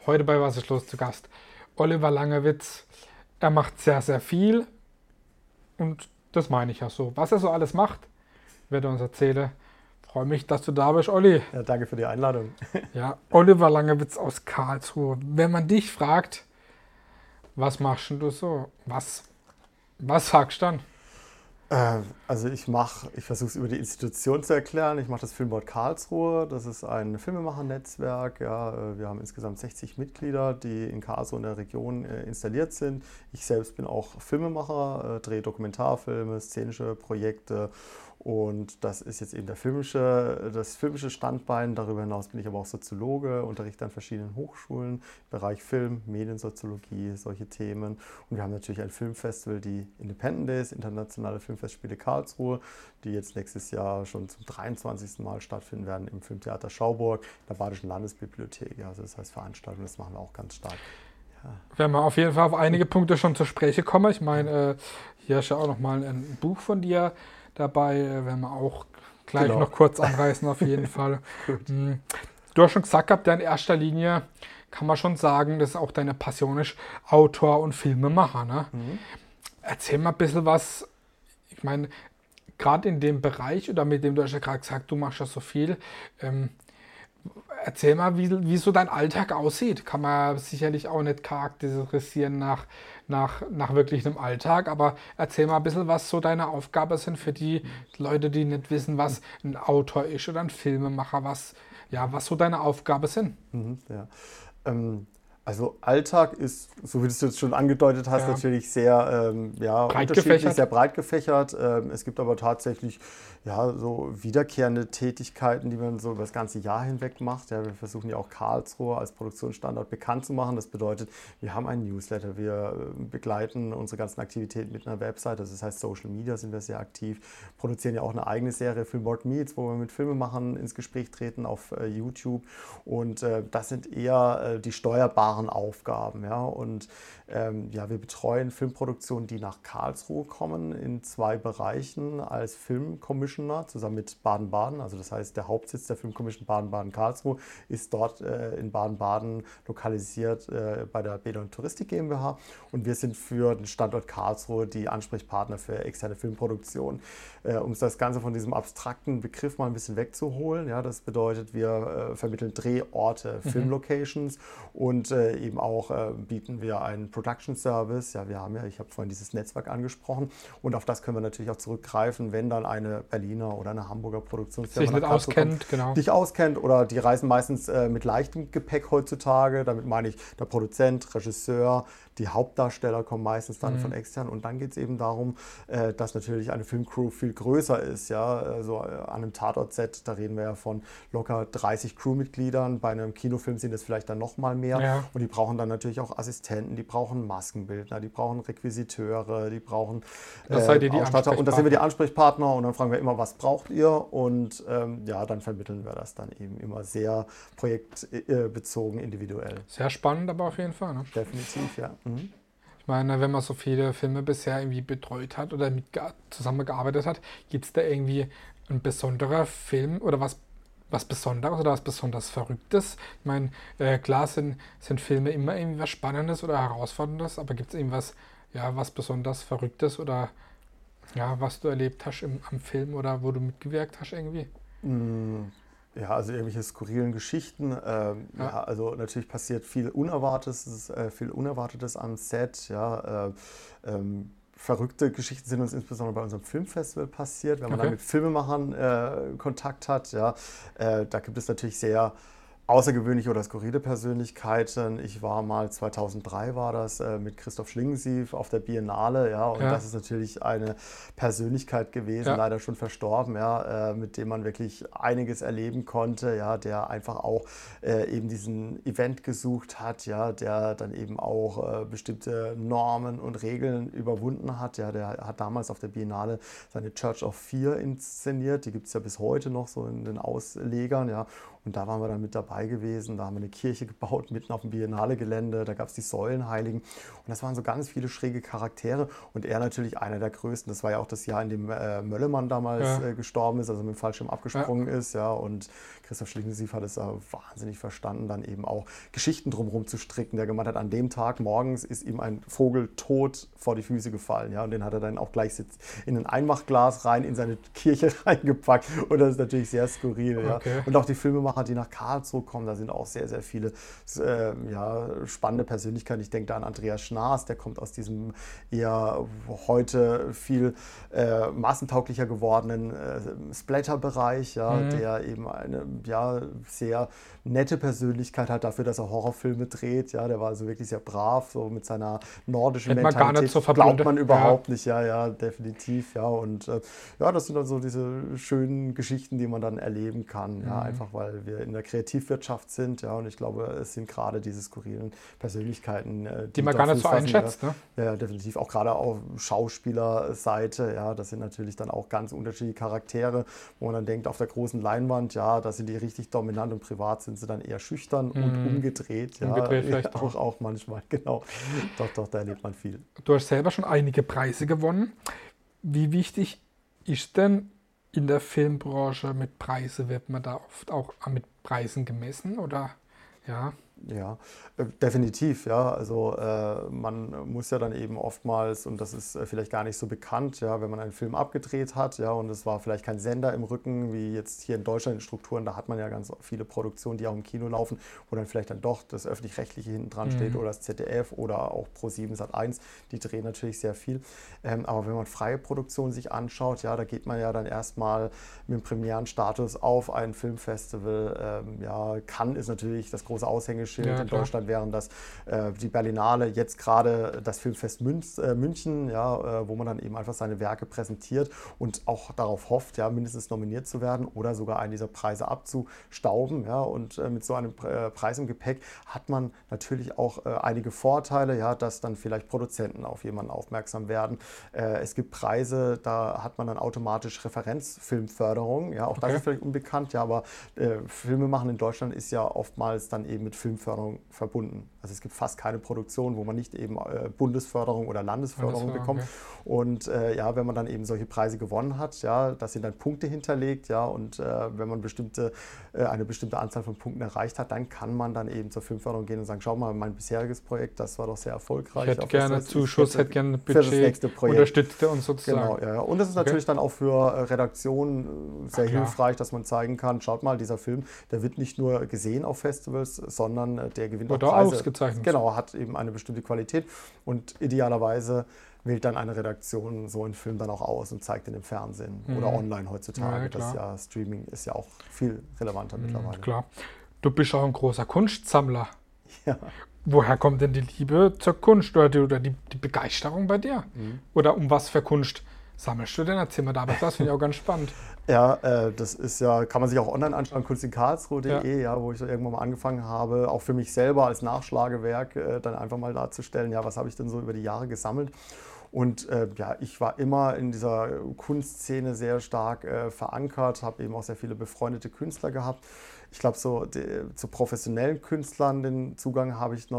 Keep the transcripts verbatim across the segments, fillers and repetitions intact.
Heute bei Was ist los zu Gast Oliver Langewitz. Er macht sehr, sehr viel und das meine ich ja so. Was er so alles macht, wird er uns erzählen. Freue mich, dass du da bist, Olli. Ja, danke für die Einladung. Ja, Oliver Langewitz aus Karlsruhe. Wenn man dich fragt, was machst denn du so? Was, was sagst du dann? Äh, also ich mache, ich versuche es über die Institution zu erklären. Ich mache das Filmboard Karlsruhe. Das ist ein Filmemacher-Netzwerk. Ja, äh, wir haben insgesamt sechzig Mitglieder, die in Karlsruhe in der Region äh, installiert sind. Ich selbst bin auch Filmemacher, äh, drehe Dokumentarfilme, szenische Projekte. Und das ist jetzt eben der filmische, das filmische Standbein. Darüber hinaus bin ich aber auch Soziologe, unterrichte an verschiedenen Hochschulen im Bereich Film, Mediensoziologie, solche Themen. Und wir haben natürlich ein Filmfestival, die Independent Days, Internationale Filmfestspiele Karlsruhe, die jetzt nächstes Jahr schon zum dreiundzwanzigsten Mal stattfinden werden im Filmtheater Schauburg, in der Badischen Landesbibliothek. Also das heißt Veranstaltungen, das machen wir auch ganz stark. Ja. Werden wir auf jeden Fall auf einige Punkte schon zur Sprache kommen. Ich meine, äh, hier ist ja auch nochmal ein Buch von dir dabei, werden wir auch gleich genau. noch kurz anreißen, auf jeden Fall. Du hast schon gesagt gehabt, ja, in erster Linie kann man schon sagen, dass auch deine Passion ist, Autor und Filmemacher. Ne? Mhm. Erzähl mal ein bisschen was, ich meine, gerade in dem Bereich, oder mit dem du hast ja gerade gesagt, du machst ja so viel, ähm, erzähl mal, wie, wie so dein Alltag aussieht. Kann man sicherlich auch nicht charakterisieren nach, nach, nach wirklich einem Alltag, aber erzähl mal ein bisschen, was so deine Aufgaben sind für die Leute, die nicht wissen, was ein Autor ist oder ein Filmemacher, was, ja, was so deine Aufgaben sind. Mhm, ja. ähm Also Alltag ist, so wie du es jetzt schon angedeutet hast, ja. natürlich sehr ähm, ja, breit unterschiedlich, gefächert. sehr breit gefächert. Ähm, es gibt aber tatsächlich ja, so wiederkehrende Tätigkeiten, die man so über das ganze Jahr hinweg macht. Ja, wir versuchen ja auch Karlsruhe als Produktionsstandort bekannt zu machen. Das bedeutet, wir haben einen Newsletter, wir begleiten unsere ganzen Aktivitäten mit einer Website. Das heißt, Social Media sind wir sehr aktiv, produzieren ja auch eine eigene Serie, Filmboard Meets, wo wir mit Filmemachern ins Gespräch treten auf äh, YouTube. Und äh, das sind eher äh, die steuerbaren Aufgaben. Ja? Und ähm, ja, wir betreuen Filmproduktionen, die nach Karlsruhe kommen, in zwei Bereichen als Filmcommissioner zusammen mit Baden-Baden. Also das heißt, der Hauptsitz der Filmcommission Baden-Baden-Karlsruhe ist dort äh, in Baden-Baden lokalisiert äh, bei der Bäder und Touristik GmbH. Und wir sind für den Standort Karlsruhe die Ansprechpartner für externe Filmproduktion. Äh, um das Ganze von diesem abstrakten Begriff mal ein bisschen wegzuholen. Ja, das bedeutet, wir äh, vermitteln Drehorte, mhm. Filmlocations und äh, eben auch äh, bieten wir einen Production Service. Ja, wir haben ja, ich habe vorhin dieses Netzwerk angesprochen und auf das können wir natürlich auch zurückgreifen, wenn dann eine Berliner oder eine Hamburger Produktionsfirma sich nicht auskennt, kommt, genau. dich auskennt oder die reisen meistens äh, mit leichtem Gepäck heutzutage. Damit meine ich der Produzent, Regisseur, die Hauptdarsteller kommen meistens dann mhm. von extern und dann geht es eben darum, äh, dass natürlich eine Filmcrew viel größer ist. Ja? Also äh, an einem Tatort-Set, da reden wir ja von locker dreißig Crewmitgliedern. Bei einem Kinofilm sind es vielleicht dann noch mal mehr. Ja. Und die brauchen dann natürlich auch Assistenten, die brauchen Maskenbildner, die brauchen Requisiteure, die brauchen das seid ihr die Ausstatter. Und da sind wir die Ansprechpartner und dann fragen wir immer, was braucht ihr? Und ähm, ja, dann vermitteln wir das dann eben immer sehr projektbezogen, individuell. Sehr spannend, aber auf jeden Fall. Ne? Definitiv, ja. Mhm. Ich meine, wenn man so viele Filme bisher irgendwie betreut hat oder mit zusammengearbeitet hat, gibt es da irgendwie ein besonderer Film oder was was Besonderes oder was besonders Verrücktes? Ich meine, äh, klar sind, sind Filme immer irgendwie was Spannendes oder Herausforderndes, aber gibt es irgendwas, ja, was besonders Verrücktes oder ja, was du erlebt hast im, am Film oder wo du mitgewirkt hast irgendwie? Ja, also irgendwelche skurrilen Geschichten. Ähm, ja. ja, also natürlich passiert viel Unerwartetes, äh, viel Unerwartetes am Set, ja. Äh, ähm, Verrückte Geschichten sind uns insbesondere bei unserem Filmfestival passiert, wenn man okay. dann mit Filmemachern äh, Kontakt hat. Ja. Äh, da gibt es natürlich sehr außergewöhnliche oder skurrile Persönlichkeiten. Ich war mal, zweitausenddrei war das, äh, mit Christoph Schlingensief auf der Biennale. Ja, und ja. das ist natürlich eine Persönlichkeit gewesen, ja. leider schon verstorben, ja, äh, mit dem man wirklich einiges erleben konnte, ja, der einfach auch äh, eben diesen Event gesucht hat, ja, der dann eben auch äh, bestimmte Normen und Regeln überwunden hat. Ja, der hat damals auf der Biennale seine Church of Fear inszeniert. Die gibt es ja bis heute noch so in den Auslegern. Ja. Und da waren wir dann mit dabei. dabei gewesen. Da haben wir eine Kirche gebaut, mitten auf dem Biennale-Gelände. Da gab es die Säulenheiligen. Und das waren so ganz viele schräge Charaktere. Und er natürlich einer der größten. Das war ja auch das Jahr, in dem äh, Möllemann damals ja. äh, gestorben ist, also mit dem Fallschirm abgesprungen ja. ist. Ja. Und Christoph Schlingensief hat es äh, wahnsinnig verstanden, dann eben auch Geschichten drumherum zu stricken. Der gemeint hat, an dem Tag morgens ist ihm ein Vogel tot vor die Füße gefallen. Ja. Und den hat er dann auch gleich in ein Einmachglas rein, in seine Kirche reingepackt. Und das ist natürlich sehr skurril. Ja. Okay. Und auch die Filmemacher, die nach Karlsruhe kommen, da sind auch sehr, sehr viele äh, ja, spannende Persönlichkeiten. Ich denke da an Andreas Schnaas, der kommt aus diesem eher heute viel äh, massentauglicher gewordenen äh, Splatter-Bereich, ja, mhm. der eben eine ja, sehr nette Persönlichkeit hat dafür, dass er Horrorfilme dreht. Ja, der war also wirklich sehr brav, so mit seiner nordischen Hätte man Mentalität. Gar nicht so glaubt man überhaupt ja. nicht, ja, ja, definitiv. Ja, und äh, ja, das sind dann so diese schönen Geschichten, die man dann erleben kann. Ja, mhm. einfach weil wir in der Kreativwirtschaft sind. Ja, und ich glaube, es sind gerade diese skurrilen Persönlichkeiten, äh, die, die man gar nicht so einschätzt. Ja, ne? Ja, definitiv. Auch gerade auf Schauspielerseite. Ja, das sind natürlich dann auch ganz unterschiedliche Charaktere, wo man dann denkt, auf der großen Leinwand, ja, da sind die richtig dominant und privat sind sie dann eher schüchtern mhm. und umgedreht. Ja, umgedreht vielleicht ja, auch, auch manchmal, genau. Doch, doch, da erlebt man viel. Du hast selber schon einige Preise gewonnen. Wie wichtig ist denn in der Filmbranche mit Preisen? Wird man da oft auch mit Preisen gemessen oder ja? Ja, äh, definitiv, ja. Also äh, man muss ja dann eben oftmals, und das ist äh, vielleicht gar nicht so bekannt, ja, wenn man einen Film abgedreht hat, ja, und es war vielleicht kein Sender im Rücken, wie jetzt hier in Deutschland in Strukturen, da hat man ja ganz viele Produktionen, die auch im Kino laufen, wo dann vielleicht dann doch das Öffentlich-Rechtliche hinten dran mhm. steht oder das Z D F oder auch ProSieben Sat eins, die drehen natürlich sehr viel. Ähm, aber wenn man freie Produktionen sich anschaut, ja, da geht man ja dann erstmal mit dem Premierenstatus auf ein Filmfestival. Ähm, ja, Cannes ist natürlich das große Aushängeschild. Ja, in Deutschland wären das äh, die Berlinale, jetzt gerade das Filmfest Münz, äh, München, ja, äh, wo man dann eben einfach seine Werke präsentiert und auch darauf hofft, ja, mindestens nominiert zu werden oder sogar einen dieser Preise abzustauben. Ja, und äh, mit so einem äh, Preis im Gepäck hat man natürlich auch äh, einige Vorteile, ja, dass dann vielleicht Produzenten auf jemanden aufmerksam werden. Äh, es gibt Preise, da hat man dann automatisch Referenzfilmförderung. Ja, auch okay. das ist vielleicht unbekannt, ja, aber äh, Filme machen in Deutschland ist ja oftmals dann eben mit Filmförderung verbunden. Also es gibt fast keine Produktion, wo man nicht eben äh, Bundesförderung oder Landesförderung bekommt. Okay. Und äh, ja, wenn man dann eben solche Preise gewonnen hat, ja, das sind dann Punkte hinterlegt, ja, und äh, wenn man bestimmte, äh, eine bestimmte Anzahl von Punkten erreicht hat, dann kann man dann eben zur Filmförderung gehen und sagen, schau mal, mein bisheriges Projekt, das war doch sehr erfolgreich. Ich hätte gerne das, Zuschuss, hätte gerne Budget, für das nächste Projekt. Unterstützte uns sozusagen. Genau, ja. Und das ist okay. natürlich dann auch für Redaktionen sehr Ach, hilfreich, dass man zeigen kann, schaut mal, dieser Film, der wird nicht nur gesehen auf Festivals, sondern der gewinnt Oder auch Preise. Ausgezeichnet. Genau, hat eben eine bestimmte Qualität und idealerweise wählt dann eine Redaktion so einen Film dann auch aus und zeigt ihn im Fernsehen mhm. oder online heutzutage. Ja, das ja, Streaming ist ja auch viel relevanter mhm, mittlerweile. Klar. Du bist auch ein großer Kunstsammler. Ja. Woher kommt denn die Liebe zur Kunst oder die, oder die, die Begeisterung bei dir? Mhm. Oder um was für Kunst sammelst du denn? Erzähl mal da, aber das finde ich auch ganz spannend. Ja, äh, das ist ja, kann man sich auch online anschauen, kunst in karlsruhe punkt de, ja. ja, wo ich irgendwann mal angefangen habe, auch für mich selber als Nachschlagewerk äh, dann einfach mal darzustellen, ja, was habe ich denn so über die Jahre gesammelt. Und äh, ja, ich war immer in dieser Kunstszene sehr stark äh, verankert, habe eben auch sehr viele befreundete Künstler gehabt. Ich glaube, so die, zu professionellen Künstlern den Zugang habe ich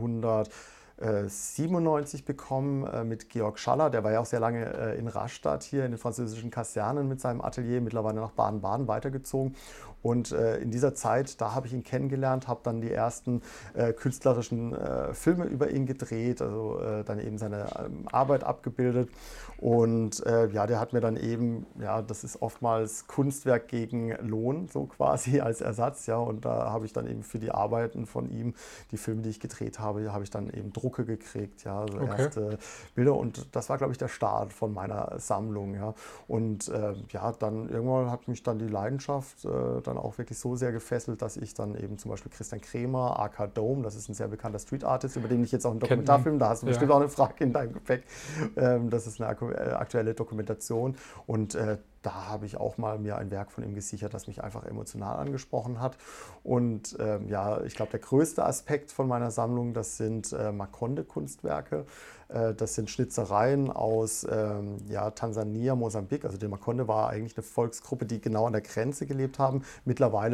neunzehnhundertsiebenundneunzig bekommen äh, mit Georg Schaller. Der war ja auch sehr lange äh, in Rastatt hier in den französischen Kasernen mit seinem Atelier, mittlerweile nach Baden-Baden weitergezogen. Und äh, in dieser Zeit, da habe ich ihn kennengelernt, habe dann die ersten äh, künstlerischen äh, Filme über ihn gedreht, also äh, dann eben seine ähm, Arbeit abgebildet. Und äh, ja, der hat mir dann eben, ja, das ist oftmals Kunstwerk gegen Lohn, so quasi als Ersatz, ja. Und da habe ich dann eben für die Arbeiten von ihm, die Filme, die ich gedreht habe, habe ich dann eben Drucke gekriegt, ja, also okay. erste Bilder. Und das war, glaube ich, der Start von meiner Sammlung, ja. Und äh, ja, dann irgendwann hat mich dann die Leidenschaft äh, dann auch wirklich so sehr gefesselt, dass ich dann eben zum Beispiel Christian Kremer, A K Dome, das ist ein sehr bekannter Street Artist, über den ich jetzt auch einen Dokumentarfilm, da hast du ja. bestimmt auch eine Frage in deinem Gepäck. Ähm, das ist eine aktuelle Dokumentation und äh, da habe ich auch mal mir ein Werk von ihm gesichert, das mich einfach emotional angesprochen hat. Und ähm, ja, ich glaube, der größte Aspekt von meiner Sammlung, das sind äh, Makonde-Kunstwerke. Äh, das sind Schnitzereien aus ähm, ja, Tansania, Mosambik. Also der Makonde war eigentlich eine Volksgruppe, die genau an der Grenze gelebt haben. Mittlerweile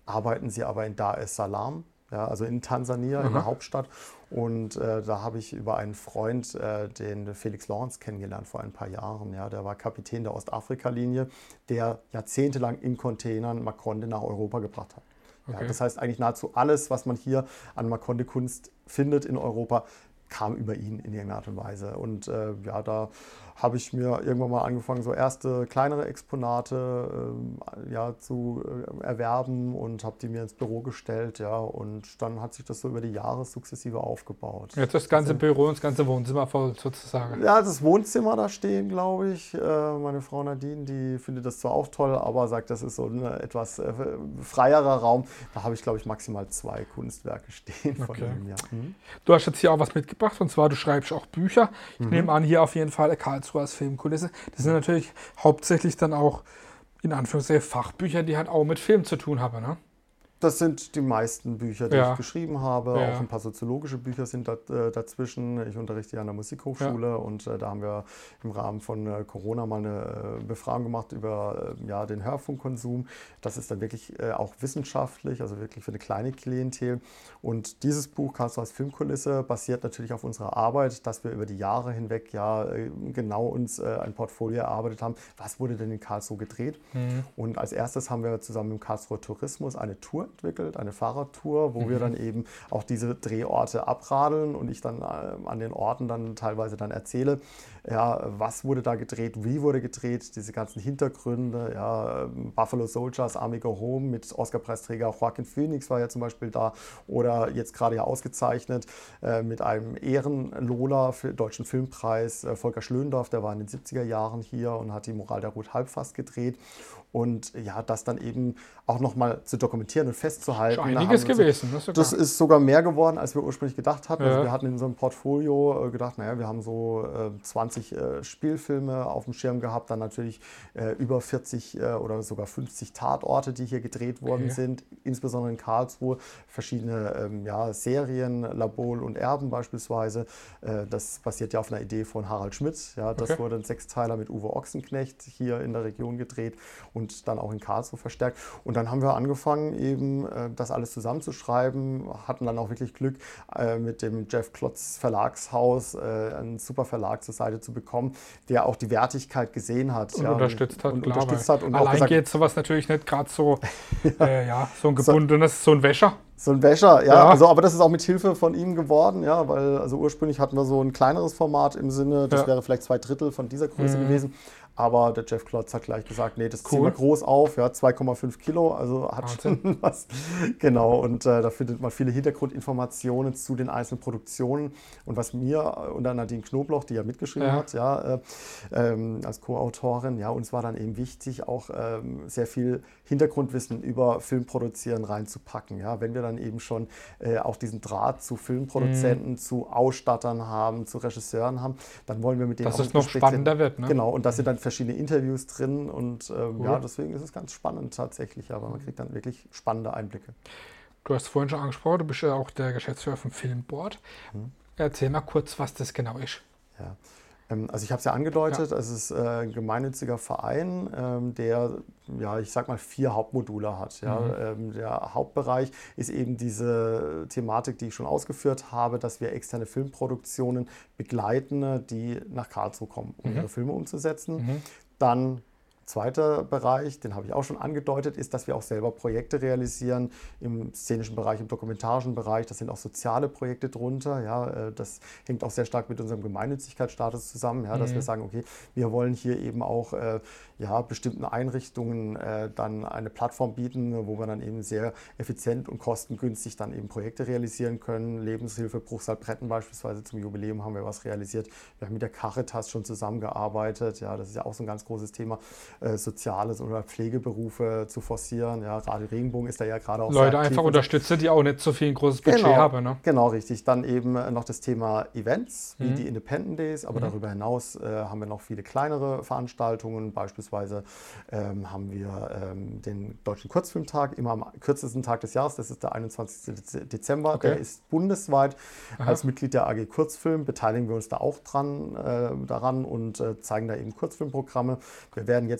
arbeiten sie aber in Dar es Salaam, ja, also in Tansania, mhm. in der Hauptstadt. Und äh, da habe ich über einen Freund, äh, den Felix Lorenz, kennengelernt vor ein paar Jahren. Ja, der war Kapitän der Ostafrika-Linie, der jahrzehntelang in Containern Makonde nach Europa gebracht hat. Okay. Ja, das heißt eigentlich nahezu alles, was man hier an Makonde-Kunst findet in Europa, kam über ihn in irgendeiner Art und Weise. Und äh, ja, da habe ich mir irgendwann mal angefangen, so erste kleinere Exponate äh, ja, zu äh, erwerben und habe die mir ins Büro gestellt. Ja, und dann hat sich das so über die Jahre sukzessive aufgebaut. Jetzt das ganze also, Büro und das ganze Wohnzimmer voll sozusagen. Ja, das Wohnzimmer da stehen, glaube ich. Äh, meine Frau Nadine, die findet das zwar auch toll, aber sagt, das ist so ein etwas äh, freierer Raum. Da habe ich, glaube ich, maximal zwei Kunstwerke stehen von okay. ihm. Ja. Mhm. Du hast jetzt hier auch was mitgebracht, und zwar du schreibst auch Bücher. Ich Mhm. nehme an, hier auf jeden Fall Karlsruhe als Filmkulisse. Das sind natürlich hauptsächlich dann auch, in Anführungszeichen, Fachbücher, die halt auch mit Film zu tun haben, ne? Das sind die meisten Bücher, die ja. ich geschrieben habe. Ja. Auch ein paar soziologische Bücher sind da, äh, dazwischen. Ich unterrichte ja an der Musikhochschule ja. und äh, da haben wir im Rahmen von äh, Corona mal eine äh, Befragung gemacht über äh, ja, den Hörfunkkonsum. Das ist dann wirklich äh, auch wissenschaftlich, also wirklich für eine kleine Klientel. Und dieses Buch, Karlsruhe als Filmkulisse, basiert natürlich auf unserer Arbeit, dass wir über die Jahre hinweg ja äh, genau uns äh, ein Portfolio erarbeitet haben. Was wurde denn in Karlsruhe gedreht? Mhm. Und als erstes haben wir zusammen mit dem Karlsruher Tourismus eine Tour entwickelt, eine Fahrradtour, wo mhm. wir dann eben auch diese Drehorte abradeln und ich dann äh, an den Orten dann teilweise dann erzähle, ja, was wurde da gedreht, wie wurde gedreht, diese ganzen Hintergründe, ja, Buffalo Soldiers, Army Go Home mit Oscar-Preisträger Joaquin Phoenix war ja zum Beispiel da oder jetzt gerade ja ausgezeichnet äh, mit einem Ehrenlola für den Deutschen Filmpreis, äh, Volker Schlöndorff, der war in den siebziger Jahren hier und hat die Moral der Ruth Halbfast gedreht. Und ja, das dann eben auch nochmal zu dokumentieren und festzuhalten. Schon einiges da gewesen. So, das ist sogar mehr geworden, als wir ursprünglich gedacht hatten. Ja. Also wir hatten in unserem Portfolio gedacht, naja, wir haben so äh, zwanzig äh, Spielfilme auf dem Schirm gehabt, dann natürlich äh, über vierzig äh, oder sogar fünfzig Tatorte, die hier gedreht worden okay. sind, insbesondere in Karlsruhe. Verschiedene ähm, ja, Serien, Labol und Erben beispielsweise. Äh, das basiert ja auf einer Idee von Harald Schmidt. Ja, das okay. wurde ein Sechsteiler mit Uwe Ochsenknecht hier in der Region gedreht und dann auch in Karlsruhe verstärkt. Und dann haben wir angefangen, eben äh, das alles zusammenzuschreiben, hatten dann auch wirklich Glück, äh, mit dem Jeff Klotz Verlagshaus äh, einen super Verlag zur Seite zu bekommen, der auch die Wertigkeit gesehen hat. Und ja, unterstützt hat, und klar. Unterstützt hat und allein auch gesagt, geht sowas natürlich nicht gerade so, ja. Äh, ja, so ein gebundenes, so ein Wäscher. So ein Wäscher, ja, ja. Also, aber das ist auch mit Hilfe von ihm geworden, ja, weil also ursprünglich hatten wir so ein kleineres Format im Sinne, das ja. wäre vielleicht zwei Drittel von dieser Größe mhm. gewesen. Aber der Jeff Klotz hat gleich gesagt, nee, das cool. ziehen wir groß auf, ja, zwei Komma fünf Kilo, also hat Wahnsinn. Schon was. Genau, und äh, da findet man viele Hintergrundinformationen zu den einzelnen Produktionen. Und was mir unter Nadine Knobloch, die ja mitgeschrieben ja. hat, ja, äh, ähm, als Co-Autorin, ja, uns war dann eben wichtig, auch ähm, sehr viel Hintergrundwissen über Filmproduzieren reinzupacken. Ja, wenn wir dann eben schon äh, auch diesen Draht zu Filmproduzenten, mhm. zu Ausstattern haben, zu Regisseuren haben, dann wollen wir mit denen dass auch es noch spannender reden. Wird. Ne? Genau, und das sind dann verschiedene Interviews drin und ähm, cool. ja, deswegen ist es ganz spannend tatsächlich, aber man kriegt dann wirklich spannende Einblicke. Du hast vorhin schon angesprochen, du bist ja auch der Geschäftsführer vom Filmboard. Hm. Erzähl mal kurz, was das genau ist. Ja. Also ich habe es ja angedeutet, ja. es ist ein gemeinnütziger Verein, der, ja, ich sag mal, vier Hauptmodule hat. Ja. Mhm. Der Hauptbereich ist eben diese Thematik, die ich schon ausgeführt habe, dass wir externe Filmproduktionen begleiten, die nach Karlsruhe kommen, um mhm. ihre Filme umzusetzen. Mhm. Dann zweiter Bereich, den habe ich auch schon angedeutet, ist, dass wir auch selber Projekte realisieren im szenischen Bereich, im dokumentarischen Bereich. Das sind auch soziale Projekte drunter. Ja, das hängt auch sehr stark mit unserem Gemeinnützigkeitsstatus zusammen, ja, dass mhm. wir sagen, okay, wir wollen hier eben auch äh, ja, bestimmten Einrichtungen äh, dann eine Plattform bieten, wo wir dann eben sehr effizient und kostengünstig dann eben Projekte realisieren können. Lebenshilfe Bruchsal-Bretten beispielsweise, zum Jubiläum haben wir was realisiert. Wir haben mit der Caritas schon zusammengearbeitet. Ja, das ist ja auch so ein ganz großes Thema. Äh, Soziales oder Pflegeberufe zu forcieren. Ja, Radio Regenbogen ist da ja gerade auch Leute sehr einfach unterstützen, die auch nicht so viel ein großes Budget genau, haben. Ne? Genau, richtig. Dann eben noch das Thema Events, wie mhm. die Independent Days, aber mhm. darüber hinaus äh, haben wir noch viele kleinere Veranstaltungen. Beispielsweise ähm, haben wir ähm, den Deutschen Kurzfilmtag, immer am kürzesten Tag des Jahres, das ist der einundzwanzigste Dezember. Okay. Der ist bundesweit. Aha. Als Mitglied der A G Kurzfilm beteiligen wir uns da auch dran, äh, daran und äh, zeigen da eben Kurzfilmprogramme. Wir werden jetzt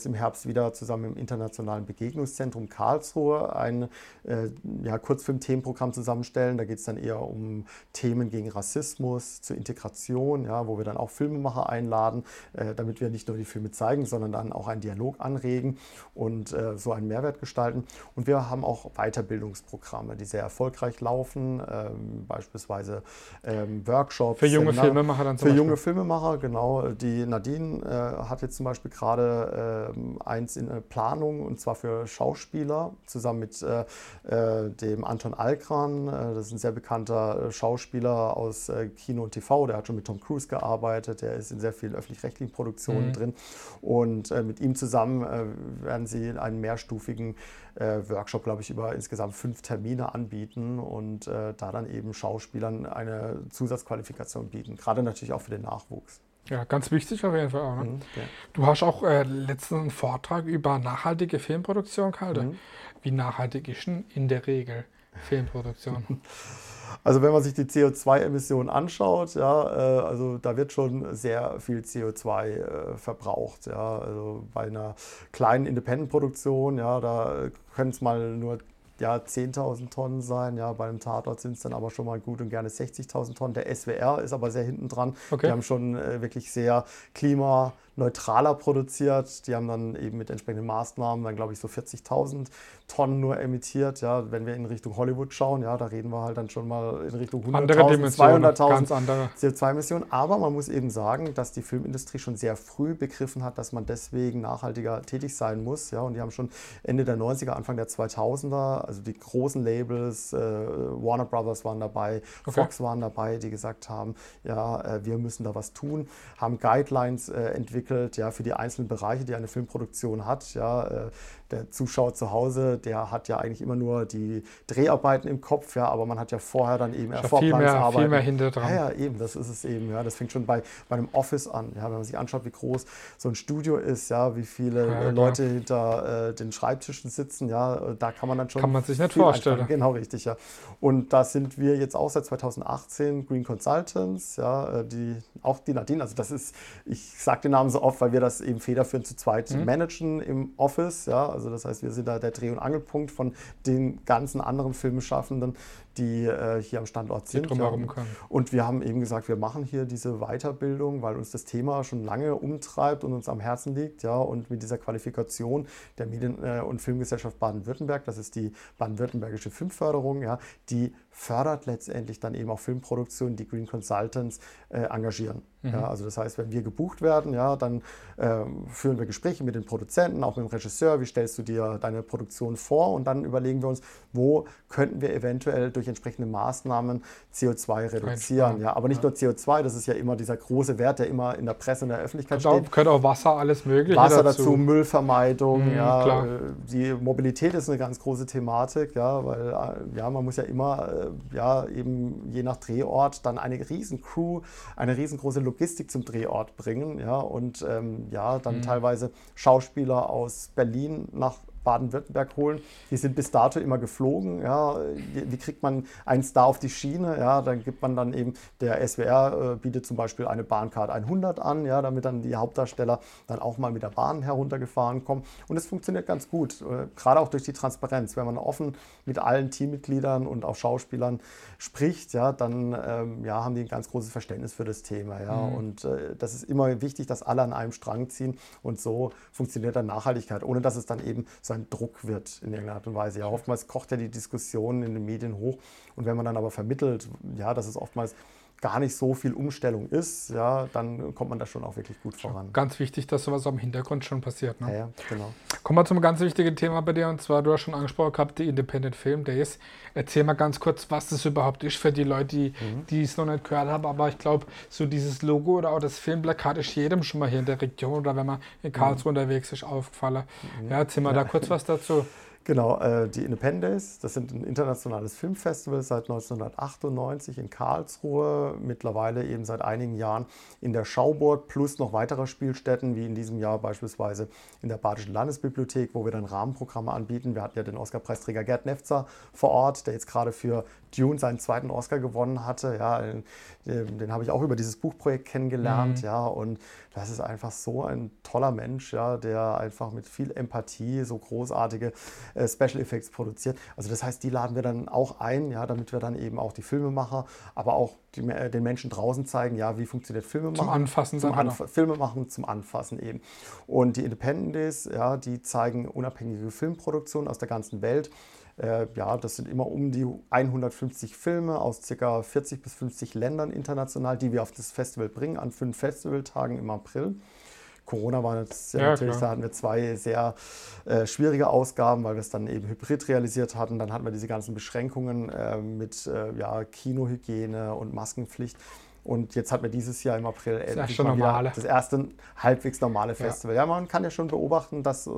jetzt im Herbst wieder zusammen im Internationalen Begegnungszentrum Karlsruhe ein äh, ja, Kurzfilm-Themenprogramm zusammenstellen. Da geht es dann eher um Themen gegen Rassismus, zur Integration, ja, wo wir dann auch Filmemacher einladen, äh, damit wir nicht nur die Filme zeigen, sondern dann auch einen Dialog anregen und äh, so einen Mehrwert gestalten. Und wir haben auch Weiterbildungsprogramme, die sehr erfolgreich laufen, ähm, beispielsweise ähm, Workshops. Für junge Seminare, Filmemacher dann zum Für Beispiel. junge Filmemacher, genau. Die Nadine äh, hat jetzt zum Beispiel gerade äh, eins in Planung, und zwar für Schauspieler, zusammen mit äh, äh, dem Anton Algran. Äh, das ist ein sehr bekannter Schauspieler aus äh, Kino und T V, der hat schon mit Tom Cruise gearbeitet, der ist in sehr vielen öffentlich-rechtlichen Produktionen mhm. drin. Und äh, mit ihm zusammen äh, werden sie einen mehrstufigen äh, Workshop, glaube ich, über insgesamt fünf Termine anbieten und äh, da dann eben Schauspielern eine Zusatzqualifikation bieten, gerade natürlich auch für den Nachwuchs. Ja, ganz wichtig auf jeden Fall auch. Ne? Mhm, ja. Du hast auch äh, letztens einen Vortrag über nachhaltige Filmproduktion gehalten. Mhm. Wie nachhaltig ist denn in der Regel Filmproduktion? Also wenn man sich die C O zwei Emissionen anschaut, ja, äh, also da wird schon sehr viel C O zwei äh, verbraucht. Ja. Also bei einer kleinen Independent-Produktion, ja, da können es mal nur ja, zehntausend Tonnen sein, ja, bei einem Tatort sind es dann aber schon mal gut und gerne sechzigtausend Tonnen. Der S W R ist aber sehr hinten dran. Okay. Die haben schon äh, wirklich sehr klimaneutraler produziert. Die haben dann eben mit entsprechenden Maßnahmen dann, glaube ich, so vierzigtausend Tonnen nur emittiert. Ja, wenn wir in Richtung Hollywood schauen, ja, da reden wir halt dann schon mal in Richtung hunderttausend, zweihunderttausend C O zwei Emissionen. Aber man muss eben sagen, dass die Filmindustrie schon sehr früh begriffen hat, dass man deswegen nachhaltiger tätig sein muss. Ja, und die haben schon Ende der neunziger, Anfang der zweitausender, also die großen Labels, äh, Warner Brothers waren dabei, okay. Fox waren dabei, die gesagt haben, ja, äh, wir müssen da was tun, haben Guidelines äh, entwickelt, ja, für die einzelnen Bereiche, die eine Filmproduktion hat. Ja, äh, der Zuschauer zu Hause, der hat ja eigentlich immer nur die Dreharbeiten im Kopf, ja, aber man hat ja vorher dann eben Vorplanungsarbeiten. Viel mehr hinter dran. Ja, ja, eben, das ist es eben. Ja, das fängt schon bei, bei einem Office an. Ja, wenn man sich anschaut, wie groß so ein Studio ist, ja, wie viele ja, Leute hinter äh, den Schreibtischen sitzen, ja, da kann man dann schon. Kann man sich nicht vorstellen. Einstellen. Genau, richtig, ja. Und da sind wir jetzt auch seit zweitausendachtzehn Green Consultants, ja, die, auch die Nadine, also das ist, ich sage den Namen so oft, weil wir das eben federführend zu zweit mhm. managen im Office, ja. Also das heißt, wir sind da der Dreh- und Angelpunkt von den ganzen anderen Filmschaffenden, die äh, hier am Standort sind. Ja. Und wir haben eben gesagt, wir machen hier diese Weiterbildung, weil uns das Thema schon lange umtreibt und uns am Herzen liegt. Ja, und mit dieser Qualifikation der Medien- äh, und Filmgesellschaft Baden-Württemberg, das ist die baden-württembergische Filmförderung, ja, die fördert letztendlich dann eben auch Filmproduktionen, die Green Consultants äh, engagieren. Mhm. Ja, also das heißt, wenn wir gebucht werden, ja, dann äh, führen wir Gespräche mit den Produzenten, auch mit dem Regisseur, wie stellst du dir deine Produktion vor, und dann überlegen wir uns, wo könnten wir eventuell durch entsprechende Maßnahmen C O zwei reduzieren. Ja, aber nicht ja. nur C O zwei, das ist ja immer dieser große Wert, der immer in der Presse und der Öffentlichkeit also steht. Könnte auch Wasser, alles mögliche Wasser dazu, dazu Müllvermeidung, mhm, ja, klar. Die Mobilität ist eine ganz große Thematik, ja, weil ja, man muss ja immer ja, eben je nach Drehort dann eine riesen Crew, eine riesengroße Logistik zum Drehort bringen, ja, und ähm, ja, dann mhm. teilweise Schauspieler aus Berlin nach Baden-Württemberg holen. Die sind bis dato immer geflogen. Ja. Wie kriegt man einen Star auf die Schiene? Ja, dann gibt man dann eben, der S W R äh, bietet zum Beispiel eine Bahncard hundert an, ja, damit dann die Hauptdarsteller dann auch mal mit der Bahn heruntergefahren kommen. Und es funktioniert ganz gut, äh, gerade auch durch die Transparenz. Wenn man offen mit allen Teammitgliedern und auch Schauspielern spricht, ja, dann ähm, ja, haben die ein ganz großes Verständnis für das Thema. Ja. Mhm. Und äh, das ist immer wichtig, dass alle an einem Strang ziehen, und so funktioniert dann Nachhaltigkeit, ohne dass es dann eben so ein Druck wird in irgendeiner Art und Weise. Ja, oftmals kocht ja die Diskussion in den Medien hoch, und wenn man dann aber vermittelt, ja, dass es oftmals gar nicht so viel Umstellung ist, ja, dann kommt man da schon auch wirklich gut voran. Ganz wichtig, dass sowas am Hintergrund schon passiert. Ne? Ja, ja, genau. Kommen wir zum ganz wichtigen Thema bei dir, und zwar, du hast schon angesprochen gehabt, die Independent Film Days. Erzähl mal ganz kurz, was das überhaupt ist für die Leute, die mhm. die es noch nicht gehört haben, aber ich glaube, so dieses Logo oder auch das Filmplakat ist jedem schon mal hier in der Region oder wenn man in Karlsruhe mhm. unterwegs ist, aufgefallen. Mhm. Ja, erzähl mal ja. da kurz was dazu. Genau, äh, die Independent Days, das sind ein internationales Filmfestival seit neunzehnhundertachtundneunzig in Karlsruhe, mittlerweile eben seit einigen Jahren in der Schauburg plus noch weitere Spielstätten, wie in diesem Jahr beispielsweise in der Badischen Landesbibliothek, wo wir dann Rahmenprogramme anbieten. Wir hatten ja den Oscar-Preisträger Gerd Nefzer vor Ort, der jetzt gerade für Dune seinen zweiten Oscar gewonnen hatte. Ja, den, den habe ich auch über dieses Buchprojekt kennengelernt. Mhm. Ja, und das ist einfach so ein toller Mensch, ja, der einfach mit viel Empathie so großartige äh, Special Effects produziert. Also das heißt, die laden wir dann auch ein, ja, damit wir dann eben auch die Filmemacher, aber auch die, äh, den Menschen draußen zeigen, ja, wie funktioniert Filmemachen. Zum Anfassen. Zum Anf Filmemachen, zum Anfassen eben. Und die Independent Days, ja, die zeigen unabhängige Filmproduktionen aus der ganzen Welt. Äh, ja, das sind immer um die hundertfünfzig Filme aus ca. vierzig bis fünfzig Ländern international, die wir auf das Festival bringen, an fünf Festivaltagen im April. Corona war jetzt ja, natürlich, klar. Da hatten wir zwei sehr äh, schwierige Ausgaben, weil wir es dann eben hybrid realisiert hatten. Dann hatten wir diese ganzen Beschränkungen äh, mit äh, ja, Kinohygiene und Maskenpflicht. Und jetzt hatten wir dieses Jahr im April das, erste normale. das erste halbwegs normale Festival. Ja. ja, man kann ja schon beobachten, dass äh,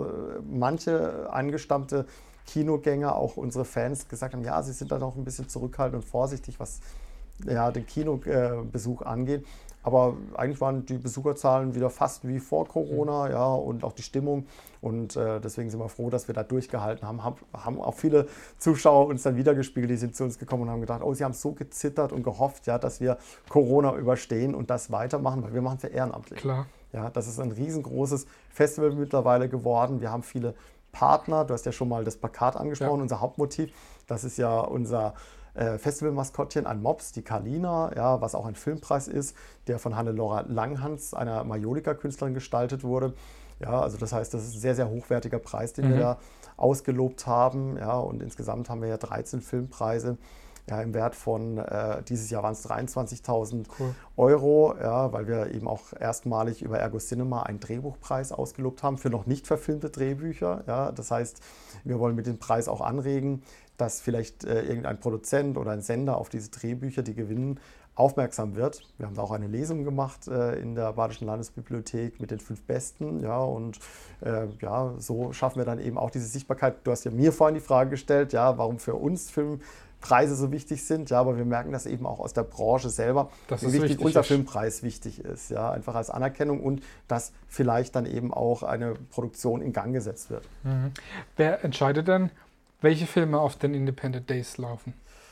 manche angestammte Kinogänger, auch unsere Fans, gesagt haben, ja, sie sind da noch ein bisschen zurückhaltend und vorsichtig, was ja, den Kinobesuch angeht. Aber eigentlich waren die Besucherzahlen wieder fast wie vor Corona, ja, und auch die Stimmung. Und äh, deswegen sind wir froh, dass wir da durchgehalten haben. Hab, haben auch viele Zuschauer uns dann wiedergespiegelt, die sind zu uns gekommen und haben gedacht, oh, sie haben so gezittert und gehofft, ja, dass wir Corona überstehen und das weitermachen, weil wir machen es ja ehrenamtlich. Klar. Ja, das ist ein riesengroßes Festival mittlerweile geworden. Wir haben viele Partner, du hast ja schon mal das Plakat angesprochen, ja. Unser Hauptmotiv, das ist ja unser äh, Festivalmaskottchen, ein Mops, die Carlina, ja, was auch ein Filmpreis ist, der von Hannelore Langhans, einer Majolika-Künstlerin, gestaltet wurde. Ja, also das heißt, das ist ein sehr, sehr hochwertiger Preis, den mhm. wir da ausgelobt haben. Ja, und insgesamt haben wir ja dreizehn Filmpreise. Ja, im Wert von, äh, dieses Jahr waren es dreiundzwanzigtausend cool. Euro, ja, weil wir eben auch erstmalig über Ergo Cinema einen Drehbuchpreis ausgelobt haben für noch nicht verfilmte Drehbücher. Ja. Das heißt, wir wollen mit dem Preis auch anregen, dass vielleicht äh, irgendein Produzent oder ein Sender auf diese Drehbücher, die gewinnen, aufmerksam wird. Wir haben da auch eine Lesung gemacht äh, in der Badischen Landesbibliothek mit den fünf Besten. Ja, und äh, ja, so schaffen wir dann eben auch diese Sichtbarkeit. Du hast ja mir vorhin die Frage gestellt, ja, warum für uns Film Preise so wichtig sind, ja, aber wir merken das eben auch aus der Branche selber, das wie ist wichtig wichtig, unser Filmpreis wichtig ist, ja, einfach als Anerkennung und dass vielleicht dann eben auch eine Produktion in Gang gesetzt wird. Mhm. Wer entscheidet denn, welche Filme auf den Independent Days laufen?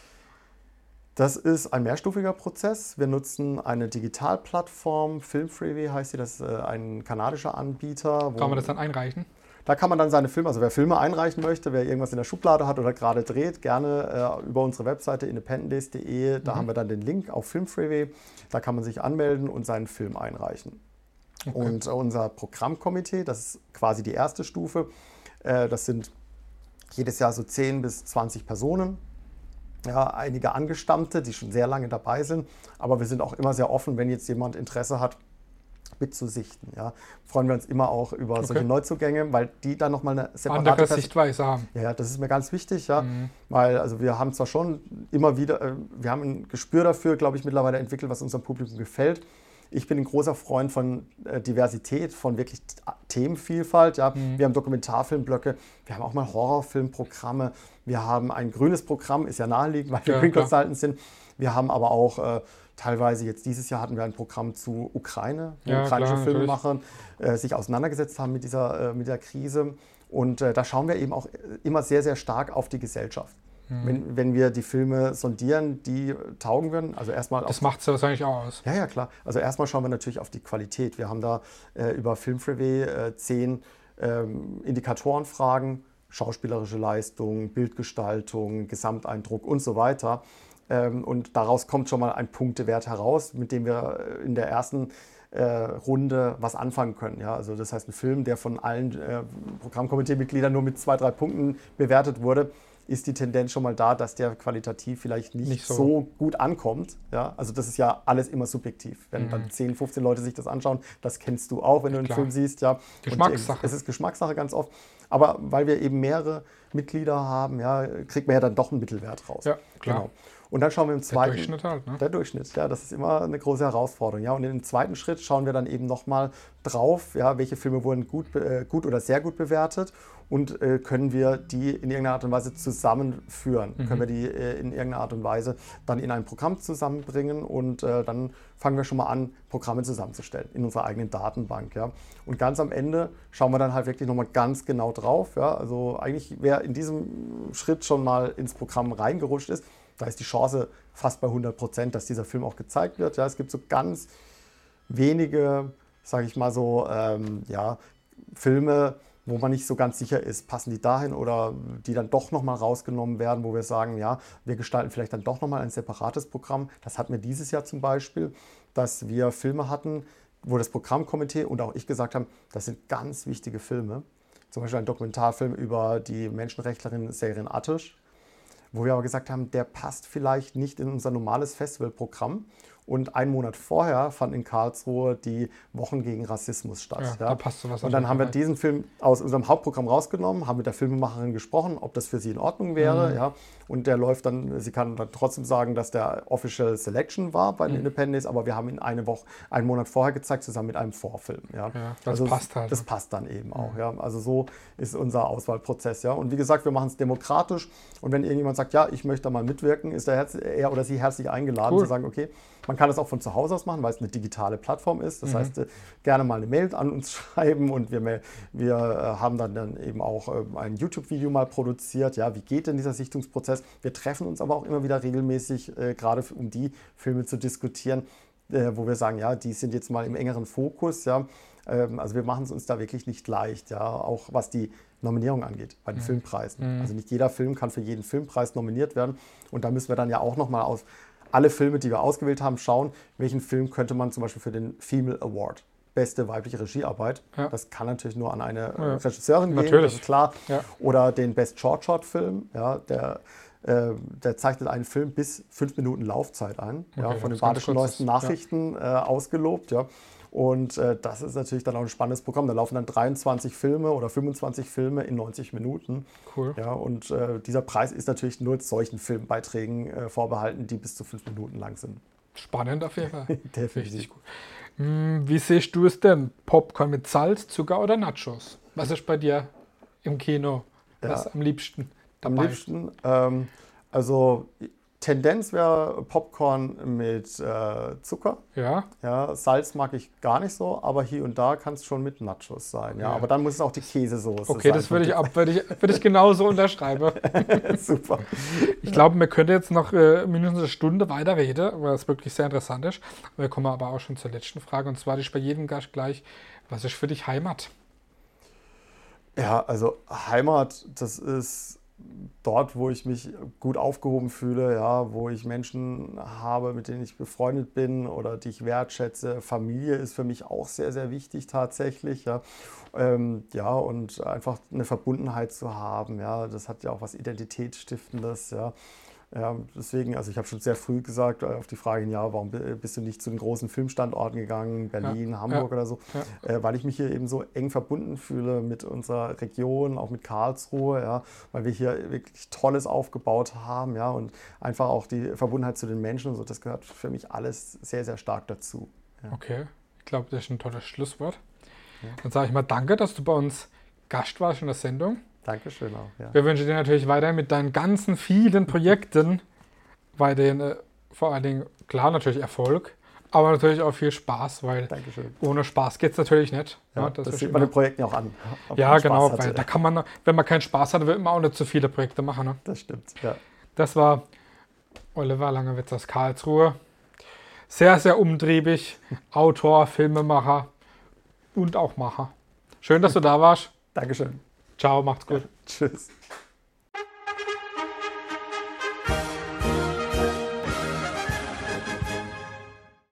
Das ist ein mehrstufiger Prozess. Wir nutzen eine Digitalplattform, Filmfreeway heißt sie, das ist ein kanadischer Anbieter. Kann man das dann einreichen? Da kann man dann seine Filme, also wer Filme einreichen möchte, wer irgendwas in der Schublade hat oder gerade dreht, gerne äh, über unsere Webseite independent days punkt de. Da mhm. haben wir dann den Link auf Filmfreeway. Da kann man sich anmelden und seinen Film einreichen. Okay. Und äh, unser Programmkomitee, das ist quasi die erste Stufe, äh, das sind jedes Jahr so zehn bis zwanzig Personen. Ja, einige Angestammte, die schon sehr lange dabei sind. Aber wir sind auch immer sehr offen, wenn jetzt jemand Interesse hat, mitzusichten. Ja. Freuen wir uns immer auch über okay. solche Neuzugänge, weil die dann nochmal eine separate andere Sichtweise haben. Ja, das ist mir ganz wichtig, ja. Mhm. Weil also wir haben zwar schon immer wieder, äh, wir haben ein Gespür dafür, glaube ich, mittlerweile entwickelt, was unserem Publikum gefällt. Ich bin ein großer Freund von äh, Diversität, von wirklich Themenvielfalt. Ja. Mhm. Wir haben Dokumentarfilmblöcke, wir haben auch mal Horrorfilmprogramme, wir haben ein grünes Programm, ist ja naheliegend, weil wir ja, Green Consultants sind. Wir haben aber auch äh, teilweise, jetzt dieses Jahr hatten wir ein Programm zu Ukraine, wo ja, ukrainische klar, Filmemacher äh, sich auseinandergesetzt haben mit dieser, äh, mit der Krise. Und äh, da schauen wir eben auch immer sehr, sehr stark auf die Gesellschaft. Mhm. Wenn, wenn wir die Filme sondieren, die taugen würden, also erstmal... Das macht es ja wahrscheinlich auch aus. Ja, ja, klar. Also erstmal schauen wir natürlich auf die Qualität. Wir haben da äh, über Filmfreeway äh, zehn ähm, Indikatorenfragen, schauspielerische Leistung, Bildgestaltung, Gesamteindruck und so weiter. Und daraus kommt schon mal ein Punktewert heraus, mit dem wir in der ersten äh, Runde was anfangen können. Ja? Also das heißt, ein Film, der von allen äh, Programmkomiteemitgliedern nur mit zwei, drei Punkten bewertet wurde, ist die Tendenz schon mal da, dass der qualitativ vielleicht nicht, nicht so. so gut ankommt. Ja? Also das ist ja alles immer subjektiv. Wenn mhm. dann zehn, fünfzehn Leute sich das anschauen, das kennst du auch, wenn du einen Klar. Film siehst. Ja? Geschmackssache. Und es ist Geschmackssache ganz oft. Aber weil wir eben mehrere Mitglieder haben, ja, kriegt man ja dann doch einen Mittelwert raus. Ja, klar. Genau. Und dann schauen wir im zweiten... Der Durchschnitt halt, ne? Der Durchschnitt, ja, das ist immer eine große Herausforderung. Ja. Und im zweiten Schritt schauen wir dann eben nochmal drauf, ja, welche Filme wurden gut, äh, gut oder sehr gut bewertet und äh, können wir die in irgendeiner Art und Weise zusammenführen. Mhm. Können wir die äh, in irgendeiner Art und Weise dann in ein Programm zusammenbringen und äh, dann fangen wir schon mal an, Programme zusammenzustellen in unserer eigenen Datenbank. Ja. Und ganz am Ende schauen wir dann halt wirklich nochmal ganz genau drauf. Ja. Also eigentlich, wer in diesem Schritt schon mal ins Programm reingerutscht ist, da ist die Chance fast bei hundert Prozent, dass dieser Film auch gezeigt wird. Ja. Es gibt so ganz wenige, sage ich mal so, ähm, ja, Filme, wo man nicht so ganz sicher ist, passen die dahin oder die dann doch nochmal rausgenommen werden, wo wir sagen, ja, wir gestalten vielleicht dann doch nochmal ein separates Programm. Das hatten wir dieses Jahr zum Beispiel, dass wir Filme hatten, wo das Programmkomitee und auch ich gesagt haben, das sind ganz wichtige Filme. Zum Beispiel ein Dokumentarfilm über die Menschenrechtlerin Seyrin Ateş, wo wir aber gesagt haben, der passt vielleicht nicht in unser normales Festivalprogramm. Und einen Monat vorher fanden in Karlsruhe die Wochen gegen Rassismus statt. Ja, Ja. Da passt sowas. Und dann haben wir diesen Film aus unserem Hauptprogramm rausgenommen, haben mit der Filmemacherin gesprochen, ob das für sie in Ordnung wäre. Mhm. Ja. Und der läuft dann, sie kann dann trotzdem sagen, dass der Official Selection war bei den mhm. Independents, aber wir haben ihn eine Woche, einen Monat vorher gezeigt, zusammen mit einem Vorfilm. Ja. Ja, das also passt halt. Das passt dann eben auch. Mhm. Ja. Also so ist unser Auswahlprozess. Ja. Und wie gesagt, wir machen es demokratisch. Und wenn irgendjemand sagt, ja, ich möchte da mal mitwirken, ist er, er oder sie herzlich eingeladen, cool. zu sagen, okay, man kann das auch von zu Hause aus machen, weil es eine digitale Plattform ist. Das mhm. heißt, gerne mal eine Mail an uns schreiben und wir, wir haben dann, dann eben auch ein YouTube-Video mal produziert. Ja, wie geht denn dieser Sichtungsprozess? Wir treffen uns aber auch immer wieder regelmäßig, äh, gerade um die Filme zu diskutieren, äh, wo wir sagen, ja, die sind jetzt mal im engeren Fokus. Ja. Ähm, also wir machen es uns da wirklich nicht leicht, ja, auch was die Nominierung angeht bei den mhm. Filmpreisen. Mhm. Also nicht jeder Film kann für jeden Filmpreis nominiert werden und da müssen wir dann ja auch nochmal aus alle Filme, die wir ausgewählt haben, schauen, welchen Film könnte man zum Beispiel für den Female Award, beste weibliche Regiearbeit, ja. das kann natürlich nur an eine ja. Regisseurin gehen, natürlich. Das ist klar, ja. oder den Best Short Short Film, ja, der, äh, der zeichnet einen Film bis fünf Minuten Laufzeit ein, okay, ja, von den badischen neuesten Nachrichten ja. äh, ausgelobt, ja. Und äh, das ist natürlich dann auch ein spannendes Programm. Da laufen dann dreiundzwanzig Filme oder fünfundzwanzig Filme in neunzig Minuten. Cool. Ja, und äh, dieser Preis ist natürlich nur solchen Filmbeiträgen äh, vorbehalten, die bis zu fünf Minuten lang sind. Spannend auf jeden Fall. Definitiv. Richtig gut. Hm, wie siehst du es denn? Popcorn mit Salz, Zucker oder Nachos? Was ist bei dir im Kino ja. was am liebsten dabei? Am liebsten, ähm, also Tendenz wäre Popcorn mit äh, Zucker. Ja. ja. Salz mag ich gar nicht so, aber hier und da kann es schon mit Nachos sein. Ja. ja. Aber dann muss es auch die Käsesoße okay, sein. Das würde ich, ab, würde ich, würde ich genauso unterschreiben. Super. Ich glaube, wir könnten jetzt noch äh, mindestens eine Stunde weiter reden, weil es wirklich sehr interessant ist. Wir kommen aber auch schon zur letzten Frage. Und zwar ist bei jedem Gast gleich, was ist für dich Heimat? Ja, also Heimat, das ist dort, wo ich mich gut aufgehoben fühle, ja, wo ich Menschen habe, mit denen ich befreundet bin oder die ich wertschätze. Familie ist für mich auch sehr, sehr wichtig tatsächlich. Ja, ähm, ja und einfach eine Verbundenheit zu haben, ja, das hat ja auch was Identitätsstiftendes, ja. Ja, deswegen, also ich habe schon sehr früh gesagt, auf die Frage, ja, warum bist du nicht zu den großen Filmstandorten gegangen, Berlin, ja, Hamburg ja, oder so, ja. äh, weil ich mich hier eben so eng verbunden fühle mit unserer Region, auch mit Karlsruhe, ja, weil wir hier wirklich Tolles aufgebaut haben, ja, und einfach auch die Verbundenheit zu den Menschen und so, das gehört für mich alles sehr, sehr stark dazu. Ja. Okay, ich glaube, das ist ein tolles Schlusswort. Ja. Dann sage ich mal danke, dass du bei uns Gast warst in der Sendung. Dankeschön auch, ja. Wir wünschen dir natürlich weiterhin mit deinen ganzen vielen Projekten weiterhin äh, vor allen Dingen, klar, natürlich Erfolg, aber natürlich auch viel Spaß, weil Dankeschön. Ohne Spaß geht es natürlich nicht. Ja, ja, das, das sieht man den Projekten ja auch an. Ja, genau, weil da kann man, wenn man keinen Spaß hat, wird man auch nicht zu viele Projekte machen. Ne? Das stimmt, ja. Das war Oliver Langewitz aus Karlsruhe. Sehr, sehr umtriebig, Autor, Filmemacher und auch Macher. Schön, dass du da warst. Dankeschön. Ciao, macht's gut. Ja, tschüss.